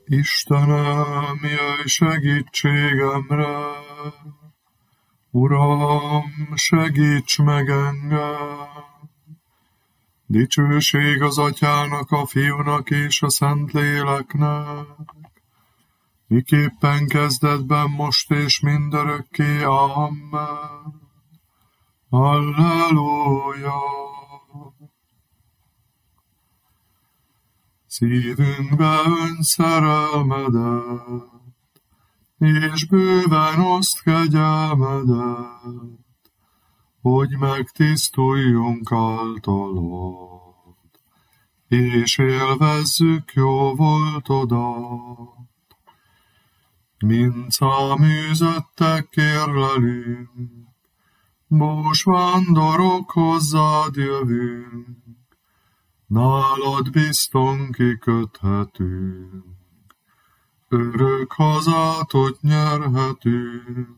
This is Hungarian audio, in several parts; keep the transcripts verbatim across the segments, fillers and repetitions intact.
Istenem, jöjj segítségemre! Uram, segíts meg engem! Dicsőség az Atyának, a Fiúnak és a Szentléleknek, miképpen kezdetben, most és mindörökké. Amen. Halleluja! Szívünkbe önts szerelmedet, és bőven oszt kegyelmedet, hogy megtisztuljunk általad, és élvezzük jó voltodat. Mint száműzöttek kérlelünk, bús vándorok hozzád jövünk, nálad bizton kiköthetünk, örök hazátot nyerhetünk.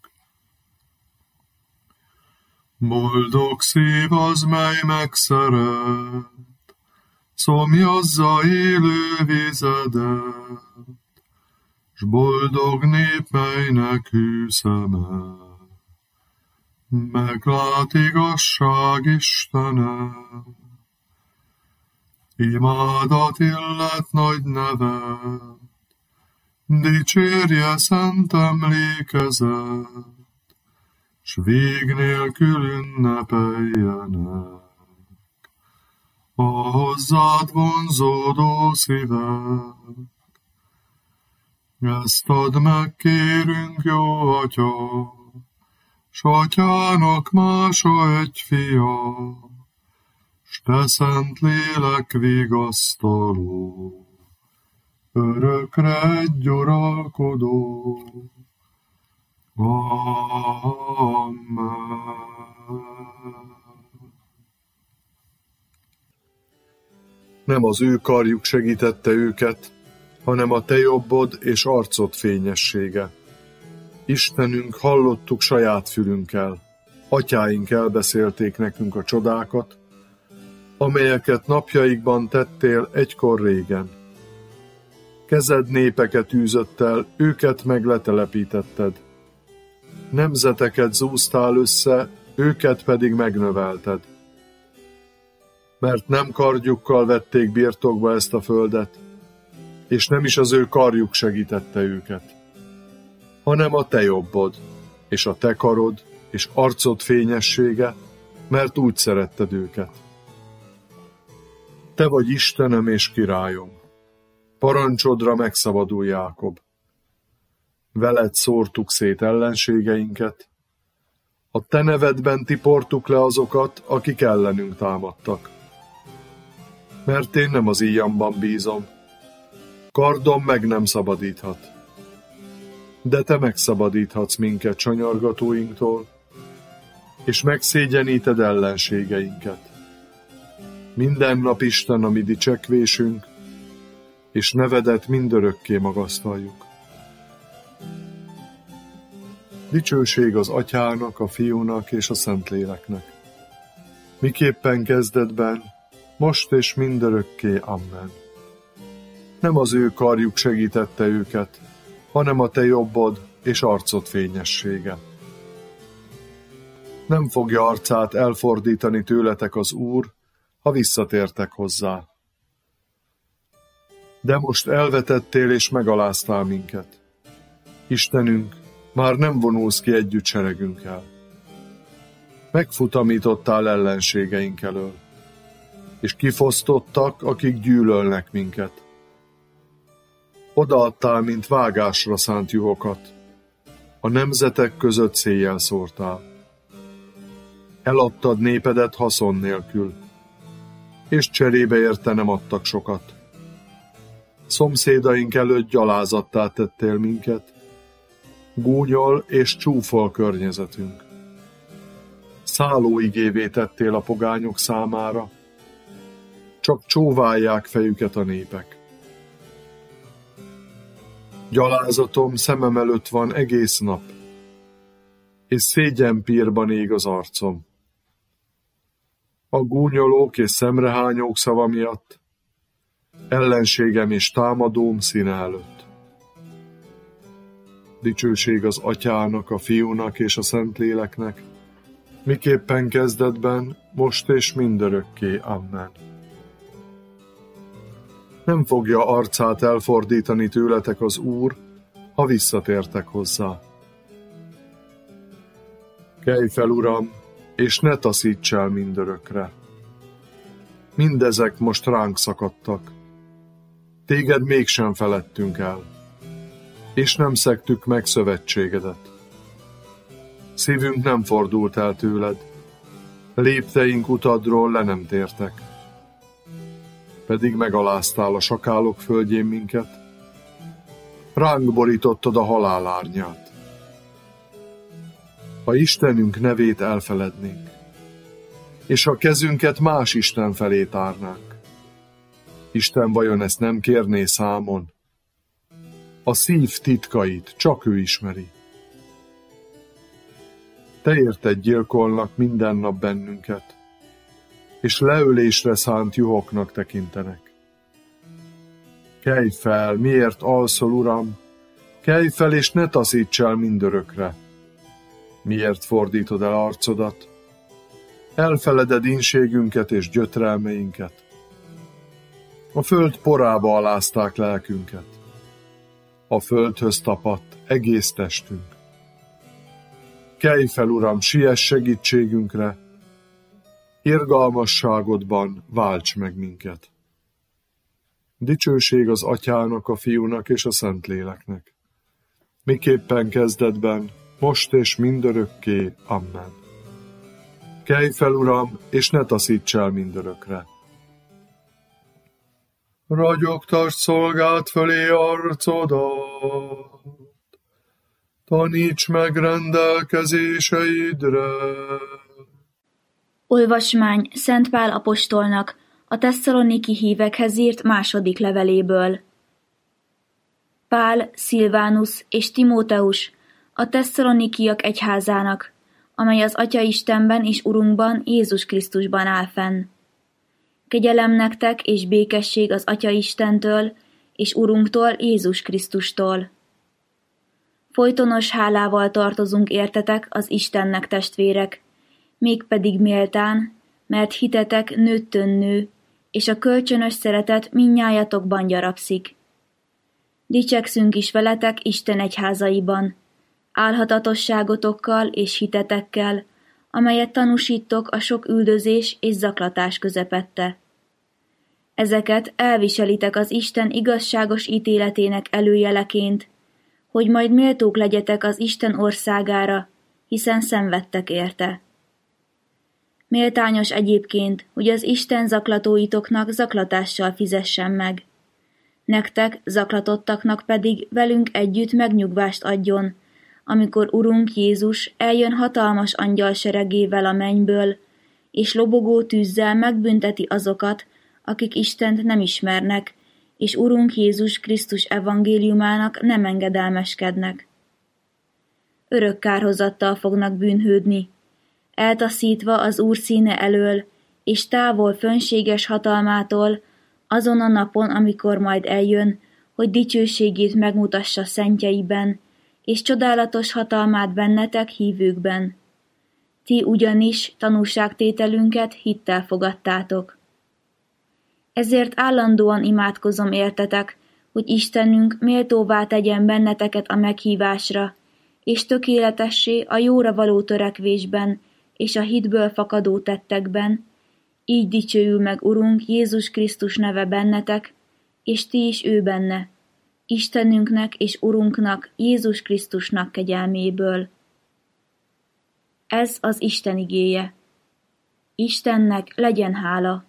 Boldog szív az, mely megszeret, szomjazza élő vizedet, s boldog nép, melynek hű szeme meglát igazság Istenet. Imádat illet nagy nevet, dicsérje szent emlékezet, s vég nélkül ünnepeljenek a hozzád vonzódó szívek. Ezt add meg, kérünk, jó Atya, s Atyának mása egy fia, s te szent lélek vigasztaló, örökre egy uralkodó. Amen. Nem az ő karjuk segítette őket, hanem a te jobbod és arcod fényessége. Istenünk, hallottuk saját fülünkkel, atyáink elbeszélték nekünk a csodákat, amelyeket napjaikban tettél egykor régen. Kezed népeket űzött el, őket meg letelepítetted. Nemzeteket zúztál össze, őket pedig megnövelted. Mert nem kardjukkal vették birtokba ezt a földet, és nem is az ő karjuk segítette őket, hanem a te jobbod, és a te karod, és arcod fényessége, mert úgy szeretted őket. Te vagy Istenem és királyom, parancsodra megszabadul Jákob. Veled szórtuk szét ellenségeinket, a te nevedben tiportuk le azokat, akik ellenünk támadtak. Mert én nem az íjamban bízom, kardom meg nem szabadíthat. De te megszabadíthatsz minket sanyargatóinktól, és megszégyeníted ellenségeinket. Minden nap Isten a mi dicsekvésünk, és nevedet mindörökké magasztaljuk. Dicsőség az Atyának, a Fiúnak és a Szentléleknek, miképpen kezdetben, most és mindörökké. Amen. Nem az ő karjuk segítette őket, hanem a te jobbod és arcod fényessége. Nem fogja arcát elfordítani tőletek az Úr, ha visszatértek hozzá. De most elvetettél és megaláztál minket. Istenünk, már nem vonulsz ki együtt seregünkkel. Megfutamítottál ellenségeink elől, és kifosztottak, akik gyűlölnek minket. Odaadtál, mint vágásra szánt juhokat, a nemzetek között széjjel szórtál. Eladtad népedet haszon nélkül, és cserébe érte nem adtak sokat. Szomszédaink előtt gyalázattá tettél minket, gúnyol és csúfol környezetünk. Szállóigévé tettél a pogányok számára, csak csóválják fejüket a népek. Gyalázatom szemem előtt van egész nap, és szégyenpírban ég az arcom. A gúnyolók és szemrehányók szava miatt ellenségem és támadóm színe előtt. Dicsőség az Atyának, a Fiúnak és a Szentléleknek, miképpen kezdetben, most és mindörökké. Amen. Nem fogja arcát elfordítani tőletek az Úr, ha visszatértek hozzá. Kelj fel, Uram, és ne taszíts el mindörökre. Mindezek most ránk szakadtak. Téged mégsem feledtünk el, és nem szegtük meg szövetségedet. Szívünk nem fordult el tőled, lépteink utadról le nem tértek. Pedig megaláztál a sakálok földjén minket, ránk borítottad a halál árnyát. Ha Istenünk nevét elfelednénk, és a kezünket más Isten felé tárnánk, Isten vajon ezt nem kérné számon? A szív titkait csak ő ismeri. Te érted gyilkolnak minden nap bennünket, és leölésre szánt juhoknak tekintenek. Kelj fel, miért alszol, Uram? Kelj fel, és ne taszíts el mindörökre. Miért fordítod el arcodat? Elfeleded ínségünket és gyötrelmeinket. A föld porába alázták lelkünket. A földhöz tapadt egész testünk. Kelj fel, Uram, siess segítségünkre, irgalmasságodban válts meg minket. Dicsőség az Atyának, a Fiúnak és a Szentléleknek, miképpen kezdetben, most és mindörökké. Amen. Kelj fel, Uram, és ne taszíts el mindörökre. Ragyogtass szolgád fölé arcodat, taníts meg rendelkezéseidre. Olvasmány Szent Pál apostolnak a tesszaloniki hívekhez írt második leveléből. Pál, Szilvánusz és Timóteus a tesszalonikiak egyházának, amely az Atya Istenben és Urunkban, Jézus Krisztusban áll fenn. Kegyelem nektek és békesség az Atya Istentől és Urunktól, Jézus Krisztustól. Folytonos hálával tartozunk értetek az Istennek, testvérek, mégpedig méltán, mert hitetek nőttön nő, és a kölcsönös szeretet mindnyájatokban gyarapszik. Dicsekszünk is veletek Isten egyházaiban, álhatatosságotokkal és hitetekkel, amelyet tanúsítok a sok üldözés és zaklatás közepette. Ezeket elviselitek az Isten igazságos ítéletének előjeleként, hogy majd méltók legyetek az Isten országára, hiszen szenvedtek érte. Méltányos egyébként, hogy az Isten zaklatóitoknak zaklatással fizessen meg. Nektek, zaklatottaknak pedig velünk együtt megnyugvást adjon, amikor Urunk Jézus eljön hatalmas angyalseregével a mennyből, és lobogó tűzzel megbünteti azokat, akik Istent nem ismernek, és Urunk Jézus Krisztus evangéliumának nem engedelmeskednek. Örök kárhozattal fognak bűnhődni, eltaszítva az Úr színe elől, és távol fönséges hatalmától, azon a napon, amikor majd eljön, hogy dicsőségét megmutassa szentjeiben, és csodálatos hatalmát bennetek hívőkben. Ti ugyanis tanúságtételünket hittel fogadtátok. Ezért állandóan imádkozom értetek, hogy Istenünk méltóvá tegyen benneteket a meghívásra, és tökéletessé a jóra való törekvésben, és a hitből fakadó tettekben, így dicsőül meg Urunk Jézus Krisztus neve bennetek, és ti is ő benne, Istenünknek és Urunknak, Jézus Krisztusnak kegyelméből. Ez az Isten igéje. Istennek legyen hála.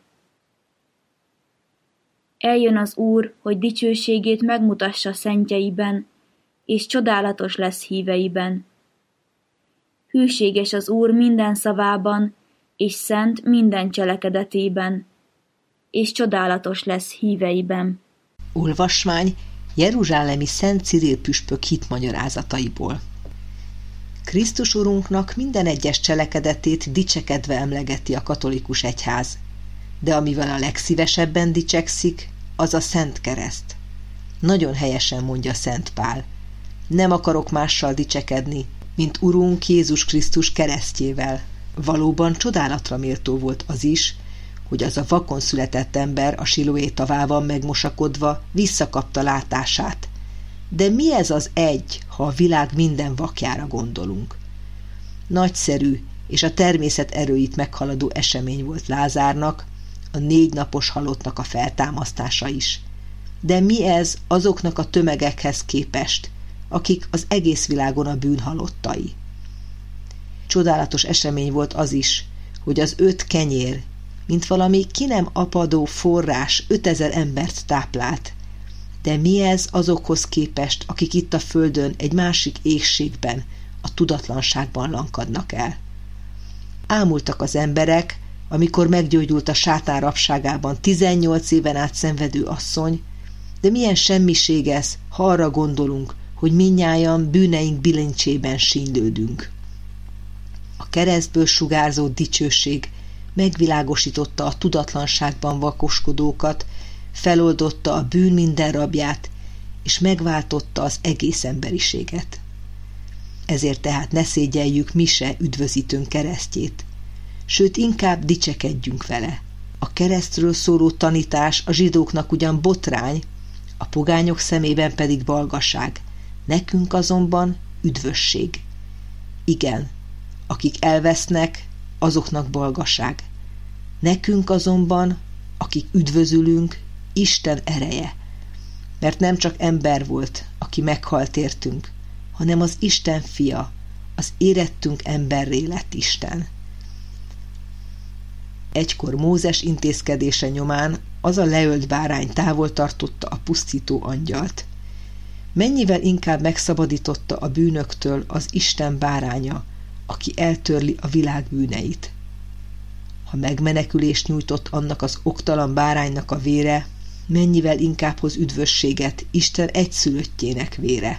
Eljön az Úr, hogy dicsőségét megmutassa szentjeiben, és csodálatos lesz híveiben. Hűséges az Úr minden szavában, és szent minden cselekedetében, és csodálatos lesz híveiben. Olvasmány jeruzsálemi Szent Ciril püspök hitmagyarázataiból. Krisztus Urunknak minden egyes cselekedetét dicsekedve emlegeti a katolikus egyház, de amivel a legszívesebben dicsekszik, az a Szent Kereszt. Nagyon helyesen mondja Szent Pál. Nem akarok mással dicsekedni, mint Urunk Jézus Krisztus keresztjével. Valóban csodálatra méltó volt az is, hogy az a vakon született ember a Siloé tavában megmosakodva visszakapta látását. De mi ez az egy, ha a világ minden vakjára gondolunk? Nagyszerű és a természet erőit meghaladó esemény volt Lázárnak, a négy napos halottnak a feltámasztása is. De mi ez azoknak a tömegekhez képest, akik az egész világon a bűn halottai? Csodálatos esemény volt az is, hogy az öt kenyér, mint valami ki nem apadó forrás ötezer embert táplált. De mi ez azokhoz képest, akik itt a földön egy másik égségben, a tudatlanságban lankadnak el? Ámultak az emberek, amikor meggyógyult a sátán rabságában tizennyolc éven át szenvedő asszony, de milyen semmiség ez, ha arra gondolunk, hogy mindnyájan bűneink bilincsében sínylődünk. A keresztből sugárzó dicsőség megvilágosította a tudatlanságban vakoskodókat, feloldotta a bűn minden rabját, és megváltotta az egész emberiséget. Ezért tehát ne szégyeljük mi se üdvözítőnk keresztjét, sőt inkább dicsekedjünk vele. A keresztről szóló tanítás a zsidóknak ugyan botrány, a pogányok szemében pedig balgaság, nekünk azonban üdvösség. Igen, akik elvesznek, azoknak balgaság. Nekünk azonban, akik üdvözülünk, Isten ereje. Mert nem csak ember volt, aki meghalt értünk, hanem az Isten fia, az érettünk emberré lett Isten. Egykor Mózes intézkedése nyomán az a leölt bárány távol tartotta a pusztító angyalt. Mennyivel inkább megszabadította a bűnöktől az Isten báránya, aki eltörli a világ bűneit. Ha megmenekülést nyújtott annak az oktalan báránynak a vére, mennyivel inkább hoz üdvösséget Isten egyszülöttjének vére.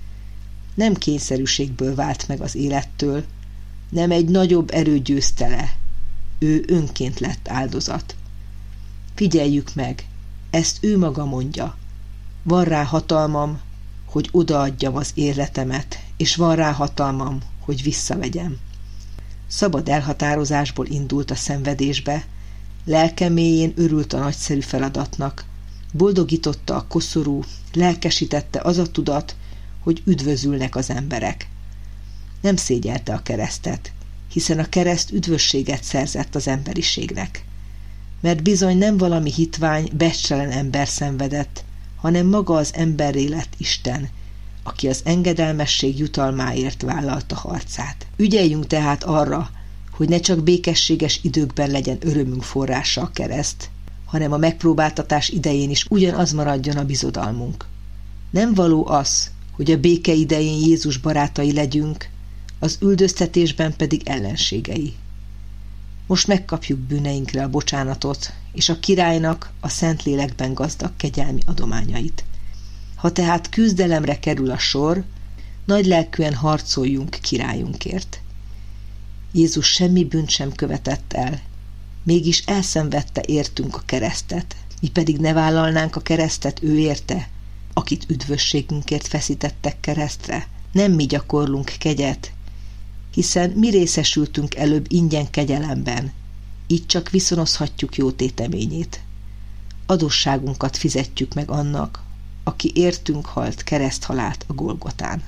Nem kényszerűségből vált meg az élettől, nem egy nagyobb erő győzte le, ő önként lett áldozat. Figyeljük meg, ezt ő maga mondja. Van rá hatalmam, hogy odaadjam az életemet, és van rá hatalmam, hogy visszavegyem. Szabad elhatározásból indult a szenvedésbe, lelke mélyén örült a nagyszerű feladatnak, boldogította a koszorú, lelkesítette az a tudat, hogy üdvözülnek az emberek. Nem szégyelte a keresztet, hiszen a kereszt üdvösséget szerzett az emberiségnek. Mert bizony nem valami hitvány, becstelen ember szenvedett, hanem maga az emberré lett Isten, aki az engedelmesség jutalmáért vállalta harcát. Ügyeljünk tehát arra, hogy ne csak békességes időkben legyen örömünk forrása a kereszt, hanem a megpróbáltatás idején is ugyanaz maradjon a bizodalmunk. Nem való az, hogy a béke idején Jézus barátai legyünk, az üldöztetésben pedig ellenségei. Most megkapjuk bűneinkre a bocsánatot, és a királynak a Szentlélekben gazdag kegyelmi adományait. Ha tehát küzdelemre kerül a sor, nagylelkűen harcoljunk királyunkért. Jézus semmi bűnt sem követett el, mégis elszenvedte értünk a keresztet, mi pedig ne vállalnánk a keresztet ő érte, akit üdvösségünkért feszítettek keresztre. Nem mi gyakorlunk kegyet, hiszen mi részesültünk előbb ingyen kegyelemben, így csak viszonozhatjuk jó téteményét. Adósságunkat fizetjük meg annak, aki értünk halt kereszthalált a Golgotán.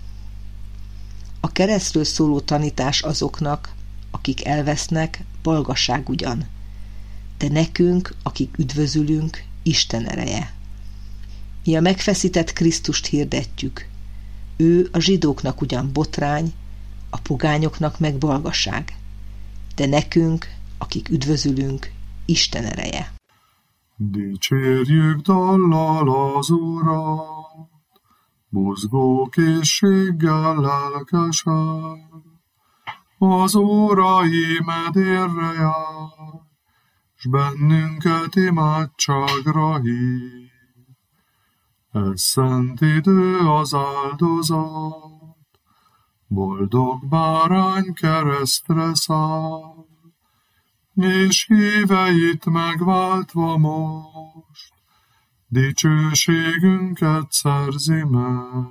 A keresztről szóló tanítás azoknak, akik elvesznek, balgaság ugyan, de nekünk, akik üdvözülünk, Isten ereje. Mi a megfeszített Krisztust hirdetjük. Ő a zsidóknak ugyan botrány, a pogányoknak meg balgaság, de nekünk, akik üdvözülünk, Isten ereje. Dicsérjük dallal az Urat, buzgó készséggel lelkesen, az órai medérre jár, s bennünket imádságra hív. Ez szent idő az áldozat, boldog bárány keresztre száll, és híveit megváltva most, dicsőségünket szerzi meg.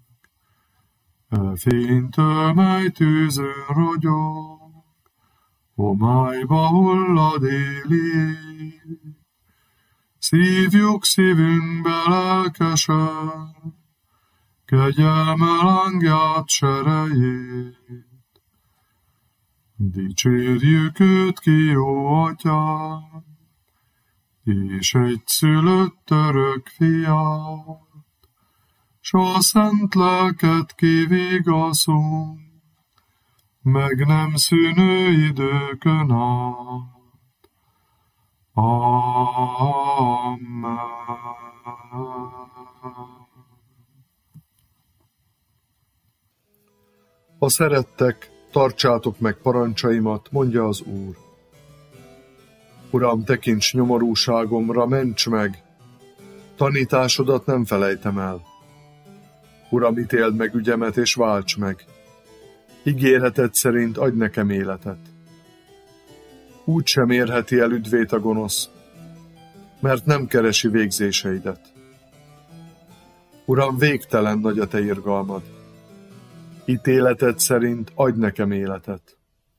E fénytől, mely tűzön ragyog, homályba hullad éli ég. Szívjuk szívünkbe lelkesen, kegyelme lángját serejét. Dicsérjük őt ki, jó atyát, és egyszülött örök fiát, s a szent lelket kivigaszunk, meg nem szűnő időkön át. Amen. Ha szerettek, tartsátok meg parancsaimat, mondja az Úr. Uram, tekints nyomorúságomra, ments meg, tanításodat nem felejtem el. Uram, ítéld meg ügyemet, és válts meg. Ígéreted szerint adj nekem életet. Úgy sem érheti el üdvét a gonosz, mert nem keresi végzéseidet. Uram, végtelen nagy a te irgalmad. Ítéleted szerint adj nekem életet.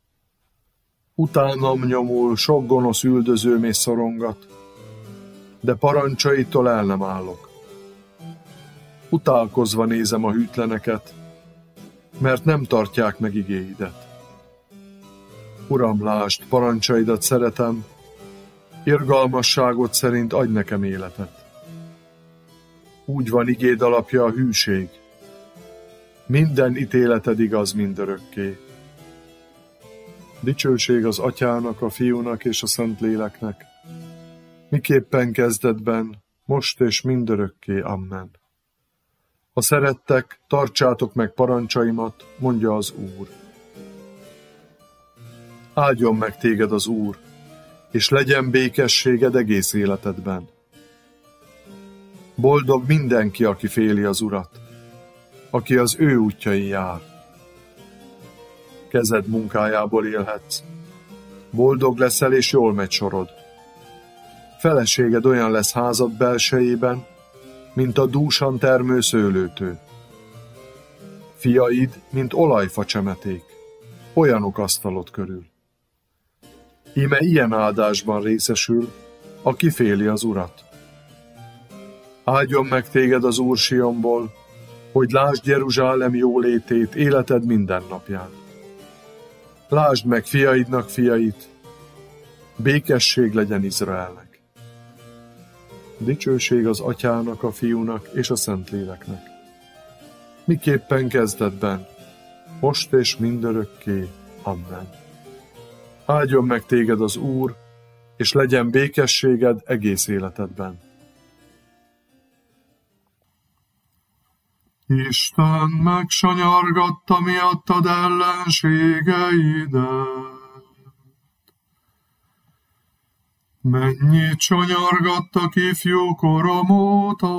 Utánam nyomul sok gonosz üldözőm és szorongat, de parancsaitól el nem állok. Utálkozva nézem a hűtleneket, mert nem tartják meg igéidet. Uram, lásd, parancsaidat szeretem, irgalmasságod szerint adj nekem életet. Úgy van igéd alapja a hűség, minden ítéleted igaz mindörökké. Dicsőség az Atyának, a Fiúnak és a Szentléleknek, miképpen kezdetben, most és mindörökké. Amen. Ha szerettek, tartsátok meg parancsaimat, mondja az Úr. Áldjon meg téged az Úr, és legyen békességed egész életedben. Boldog mindenki, aki féli az Urat, aki az ő útjain jár. Kezed munkájából élhetsz. Boldog leszel, és jól megy sorod. Feleséged olyan lesz házad belsejében, mint a dúsan termő szőlőtő. Fiaid, mint olajfa csemeték, olyanok asztalod körül. Íme ilyen áldásban részesül, aki féli az Urat. Áldjon meg téged az Úr Sionból, hogy lásd Jeruzsálem jólétét életed minden napján. Lásd meg fiaidnak fiait, békesség legyen Izraelnek. Dicsőség az Atyának, a Fiúnak és a Szentléleknek. Miképpen kezdetben, most és mindörökké. Amen. Áldjon meg téged az Úr, és legyen békességed egész életedben. Isten megsanyargatta miattad ellenségeidet. Mennyit sanyargattak ifjú korom óta,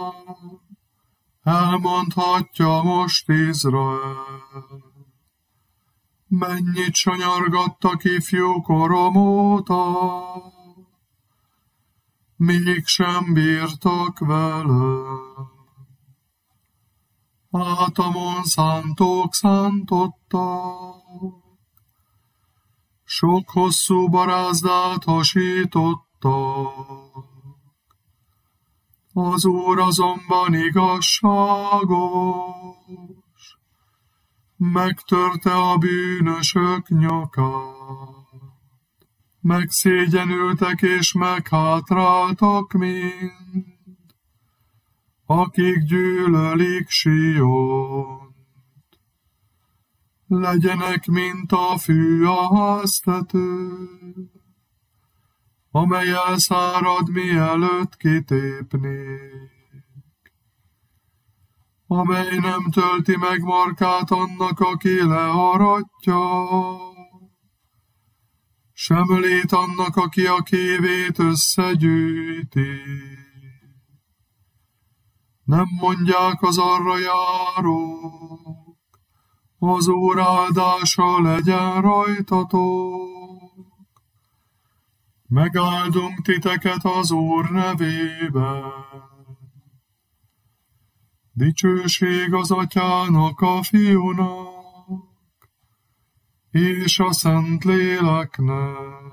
elmondhatja most Izrael. Mennyit sanyargattak ifjú korom óta, mégsem bírtak velem. Hátamon szántók szántottak, sok hosszú barázdát hasítottak. Az Úr azonban igazságos, megtörte a bűnösök nyakát. Megszégyenültek és meghátráltak mind, akik gyűlölik Siont. Legyenek, mint a fű a háztető, amely elszárad, mielőtt kitépnék, amely nem tölti meg markát annak, aki learatja, sem ölét annak, aki a kévét összegyűjti. Nem mondják az arra járók, az Úr áldása legyen rajtatok. Megáldunk titeket az Úr nevében. Dicsőség az Atyának, a Fiúnak, és a Szentléleknek,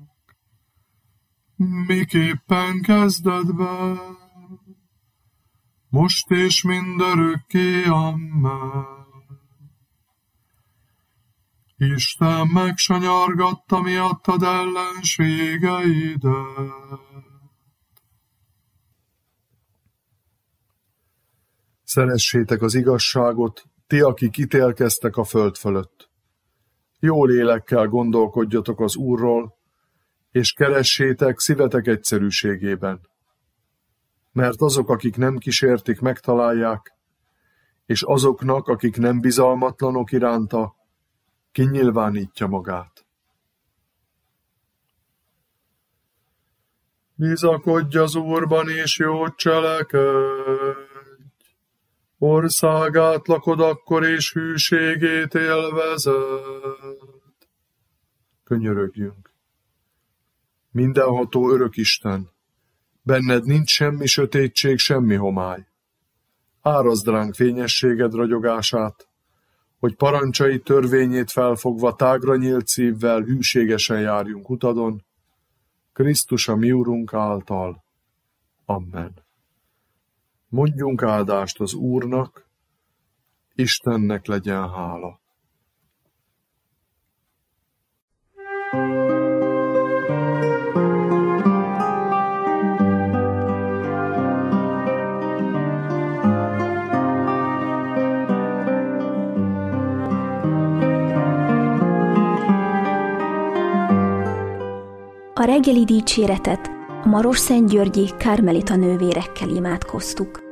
miképpen kezdetben, most és mindörökké, amen. Isten megsanyargatta miattad ellenségeidet. Szeressétek az igazságot, ti, akik ítélkeztek a föld fölött. Jó lélekkel gondolkodjatok az Úrról, és keressétek szívetek egyszerűségében. Mert azok, akik nem kísértik, megtalálják, és azoknak, akik nem bizalmatlanok iránta, kinyilvánítja magát. Bizakodj az Úrban, és jót cselekedj! Országát lakod akkor, és hűségét élvezed. Könyörögjünk. Mindenható örök Isten, benned nincs semmi sötétség, semmi homály. Árazd ránk fényességed ragyogását, hogy parancsai törvényét felfogva tágra nyílt szívvel hűségesen járjunk utadon, Krisztus a mi Urunk által. Amen. Mondjunk áldást az Úrnak, Istennek legyen hála. A reggeli dicséretet a Marosszentgyörgyi Kármelita nővérekkel imádkoztuk.